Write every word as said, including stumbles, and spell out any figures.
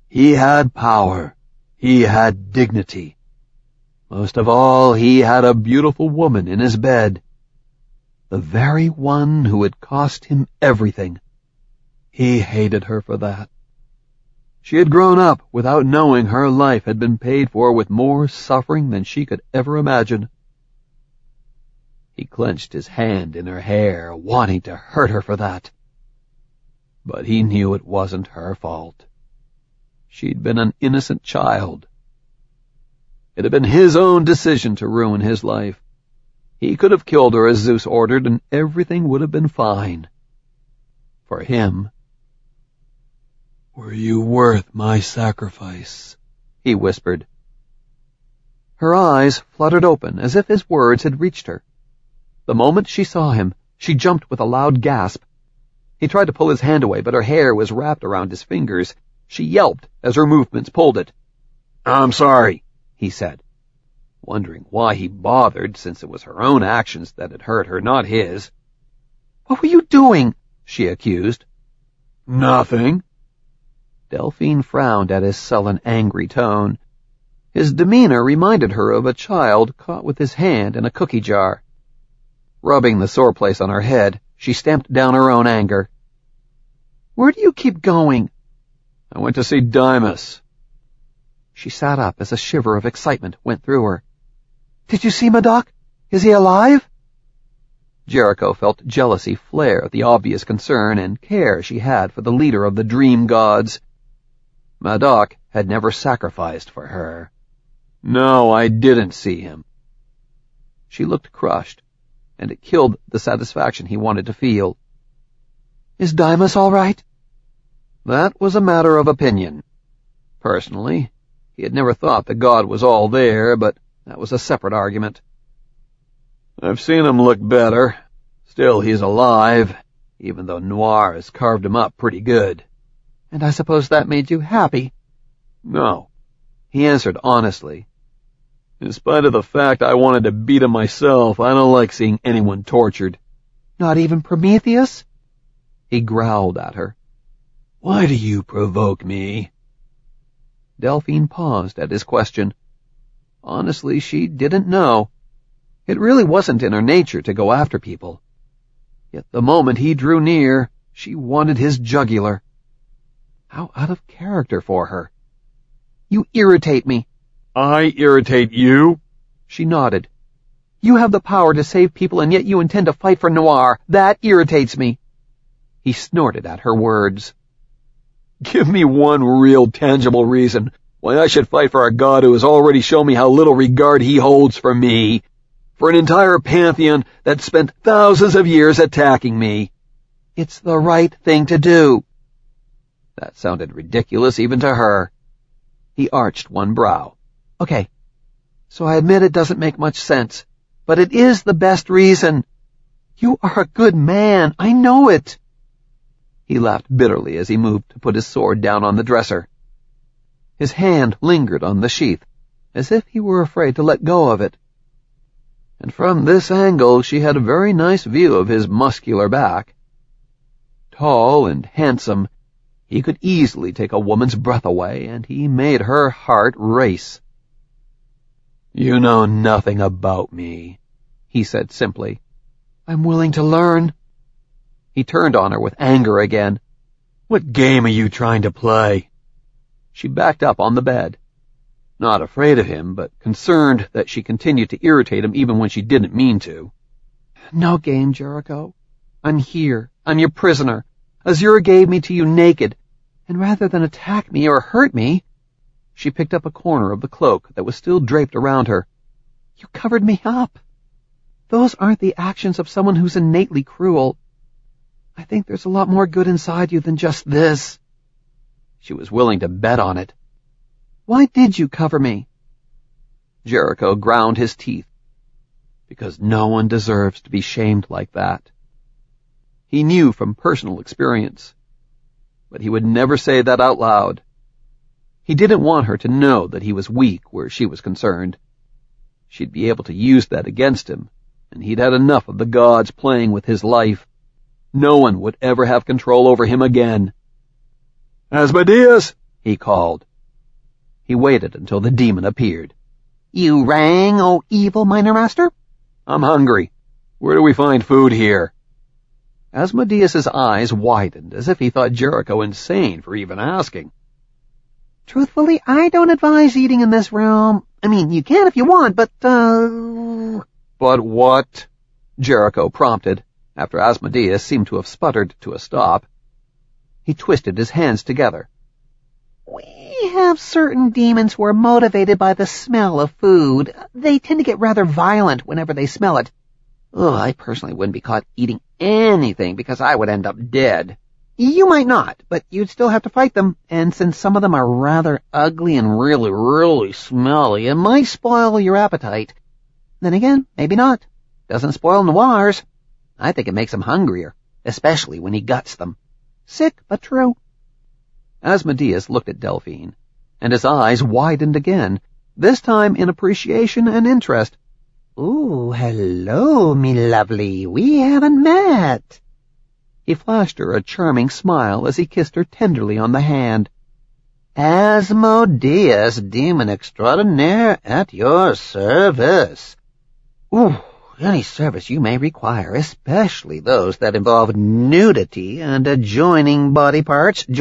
He had power. He had dignity. Most of all, he had a beautiful woman in his bed. The very one who had cost him everything. He hated her for that. She had grown up without knowing her life had been paid for with more suffering than she could ever imagine. He clenched his hand in her hair, wanting to hurt her for that. But he knew it wasn't her fault. She'd been an innocent child. It had been his own decision to ruin his life. He could have killed her as Zeus ordered, and everything would have been fine. For him. "Were you worth my sacrifice?" he whispered. Her eyes fluttered open as if his words had reached her. The moment she saw him, she jumped with a loud gasp. He tried to pull his hand away, but her hair was wrapped around his fingers. She yelped as her movements pulled it. "I'm sorry," he said, wondering why he bothered, since it was her own actions that had hurt her, not his. "What were you doing?" she accused. "Nothing." Delphine frowned at his sullen, angry tone. His demeanor reminded her of a child caught with his hand in a cookie jar. Rubbing the sore place on her head, she stamped down her own anger. "Where do you keep going?" "I went to see Dymas." She sat up as a shiver of excitement went through her. "Did you see Madoc? Is he alive?" Jericho felt jealousy flare at the obvious concern and care she had for the leader of the dream gods. Madoc had never sacrificed for her. "No, I didn't see him." She looked crushed, and it killed the satisfaction he wanted to feel. "Is Dymas all right?" That was a matter of opinion. Personally, he had never thought the god was all there, but that was a separate argument. "I've seen him look better. Still, he's alive, even though Noir has carved him up pretty good." "And I suppose that made you happy?" "No," he answered honestly. "In spite of the fact I wanted to beat him myself, I don't like seeing anyone tortured." "Not even Prometheus?" He growled at her. "Why do you provoke me?" Delphine paused at his question. Honestly, she didn't know. It really wasn't in her nature to go after people. Yet the moment he drew near, she wanted his jugular. How out of character for her. "You irritate me." "I irritate you?" She nodded. "You have the power to save people, and yet you intend to fight for Noir. That irritates me." He snorted at her words. "Give me one real tangible reason why I should fight for a god who has already shown me how little regard he holds for me, for an entire pantheon that spent thousands of years attacking me." "It's the right thing to do." That sounded ridiculous even to her. He arched one brow. "Okay, so I admit it doesn't make much sense, but it is the best reason. You are a good man, I know it." He laughed bitterly as he moved to put his sword down on the dresser. His hand lingered on the sheath, as if he were afraid to let go of it. And from this angle she had a very nice view of his muscular back. Tall and handsome, he could easily take a woman's breath away, and he made her heart race. "You know nothing about me," he said simply. "I'm willing to learn." He turned on her with anger again. "What game are you trying to play?" She backed up on the bed, not afraid of him, but concerned that she continued to irritate him even when she didn't mean to. "No game, Jericho. I'm here. I'm your prisoner. Azure gave me to you naked, and rather than attack me or hurt me," she picked up a corner of the cloak that was still draped around her, "you covered me up. Those aren't the actions of someone who's innately cruel. I think there's a lot more good inside you than just this." She was willing to bet on it. "Why did you cover me?" Jericho ground his teeth. Because no one deserves to be shamed like that. He knew from personal experience, but he would never say that out loud. He didn't want her to know that he was weak where she was concerned. She'd be able to use that against him, and he'd had enough of the gods playing with his life. No one would ever have control over him again. "Asmodeus!" he called. He waited until the demon appeared. You rang, O evil miner master? I'm hungry. Where do we find food here? Asmodeus's eyes widened as if he thought Jericho insane for even asking. Truthfully, I don't advise eating in this room. I mean, you can if you want, but, uh... But what? Jericho prompted, after Asmodeus seemed to have sputtered to a stop. He twisted his hands together. We have certain demons who are motivated by the smell of food. They tend to get rather violent whenever they smell it. Oh, I personally wouldn't be caught eating anything because I would end up dead. You might not, but you'd still have to fight them, and since some of them are rather ugly and really, really smelly, it might spoil your appetite. Then again, maybe not. Doesn't spoil Noir's. I think it makes him hungrier, especially when he guts them. Sick, but true. Asmodeus looked at Delphine, and his eyes widened again, this time in appreciation and interest. Ooh, hello, me lovely. We haven't met. He flashed her a charming smile as he kissed her tenderly on the hand. Asmodeus, demon extraordinaire, at your service. Ooh, any service you may require, especially those that involve nudity and adjoining body parts.